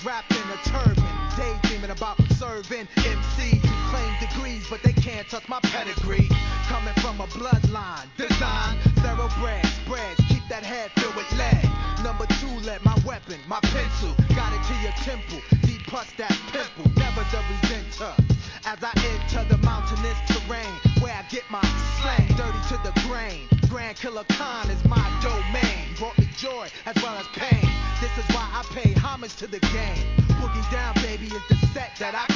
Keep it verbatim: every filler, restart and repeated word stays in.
wrapped in a turban, daydreaming about serving M Cs who claim degrees, but they can't touch my pedigree. Coming from a bloodline, design, thoroughbred, spreads, keep that head filled with lead. Number two, let my weapon, my pencil, got it to your temple, deep pus that pimple, never the resenter. As I enter the mountainous terrain, where I get my slang dirty to the grain. Grand Killer Khan is my domain, brought me joy as well as pain. This is why I pay homage to the game. Boogie Down, baby, is the set that I